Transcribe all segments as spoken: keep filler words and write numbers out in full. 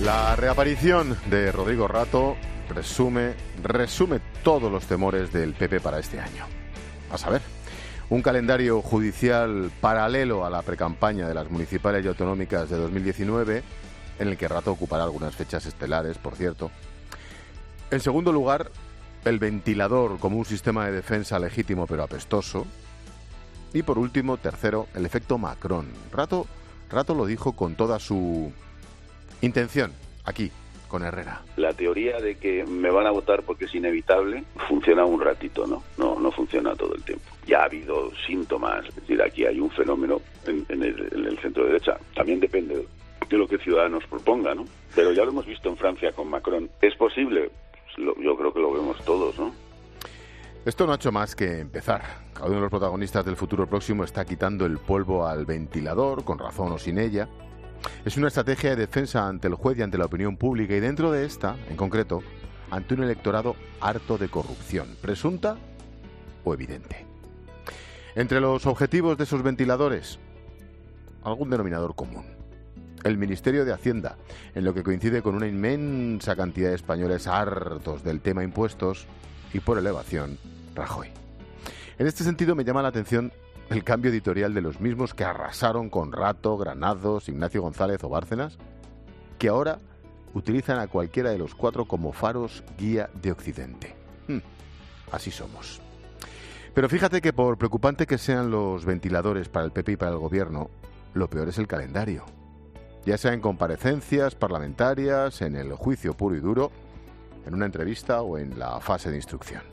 La reaparición de Rodrigo Rato resume, resume todos los temores del P P para este año. A saber, un calendario judicial paralelo a la precampaña de las municipales y autonómicas de dos mil diecinueve, en el que Rato ocupará algunas fechas estelares, por cierto. En segundo lugar, el ventilador como un sistema de defensa legítimo pero apestoso. Y por último, tercero, el efecto Macron. Rato, Rato lo dijo con toda su intención, aquí, con Herrera. La teoría de que me van a votar porque es inevitable funciona un ratito, ¿no? No, no funciona todo el tiempo. Ya ha habido síntomas, es decir, aquí hay un fenómeno en, en, el, en el centro derecha. También depende de lo que Ciudadanos proponga, ¿no? Pero ya lo hemos visto en Francia con Macron. ¿Es posible? Pues lo, yo creo que lo vemos todos, ¿no? Esto no ha hecho más que empezar. Cada uno de los protagonistas del futuro próximo está quitando el polvo al ventilador, con razón o sin ella. Es una estrategia de defensa ante el juez y ante la opinión pública, y dentro de esta, en concreto, ante un electorado harto de corrupción, presunta o evidente. Entre los objetivos de esos ventiladores, algún denominador común. El Ministerio de Hacienda, en lo que coincide con una inmensa cantidad de españoles hartos del tema impuestos y por elevación, Rajoy. En este sentido me llama la atención el cambio editorial de los mismos que arrasaron con Rato, Granados, Ignacio González o Bárcenas, que ahora utilizan a cualquiera de los cuatro como faros guía de Occidente. Hmm, así somos. Pero fíjate que por preocupante que sean los ventiladores para el P P y para el Gobierno, lo peor es el calendario. Ya sea en comparecencias parlamentarias, en el juicio puro y duro, en una entrevista o en la fase de instrucción.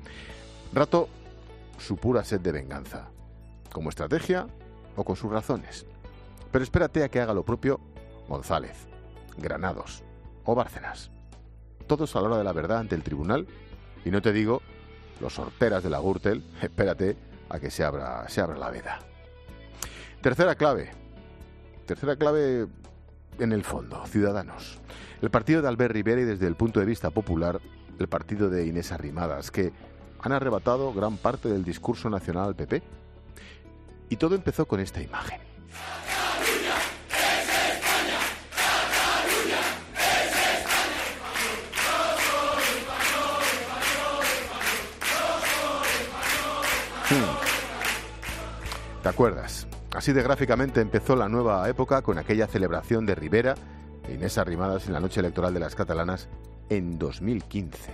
Rato, su pura sed de venganza, como estrategia o con sus razones. Pero espérate a que haga lo propio González, Granados o Bárcenas. Todos a la hora de la verdad ante el tribunal, y no te digo los horteras de la Gürtel, espérate a que se abra, se abra la veda. Tercera clave. Tercera clave en el fondo, Ciudadanos. El partido de Albert Rivera y, desde el punto de vista popular, el partido de Inés Arrimadas, que han arrebatado gran parte del discurso nacional al P P. Y todo empezó con esta imagen. ¡Cataluña es España! ¡Cataluña es España! ¡Yo soy español, español, español! ¡Yo soy español, español! ¿Te acuerdas? Así de gráficamente empezó la nueva época con aquella celebración de Rivera e Inés Arrimadas en la noche electoral de las catalanas en dos mil quince.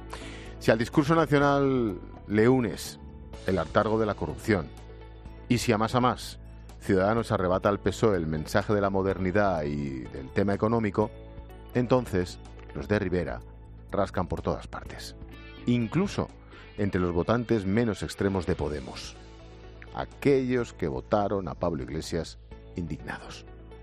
Si al discurso nacional le unes el hartazgo de la corrupción, y si a más a más Ciudadanos arrebata al P S O E el mensaje de la modernidad y del tema económico, entonces los de Rivera rascan por todas partes, incluso entre los votantes menos extremos de Podemos, aquellos que votaron a Pablo Iglesias indignados.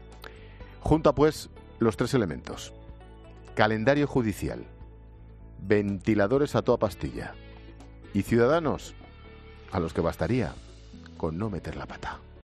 Junta pues los tres elementos: calendario judicial, ventiladores a toda pastilla y Ciudadanos, a los que bastaría con no meter la pata.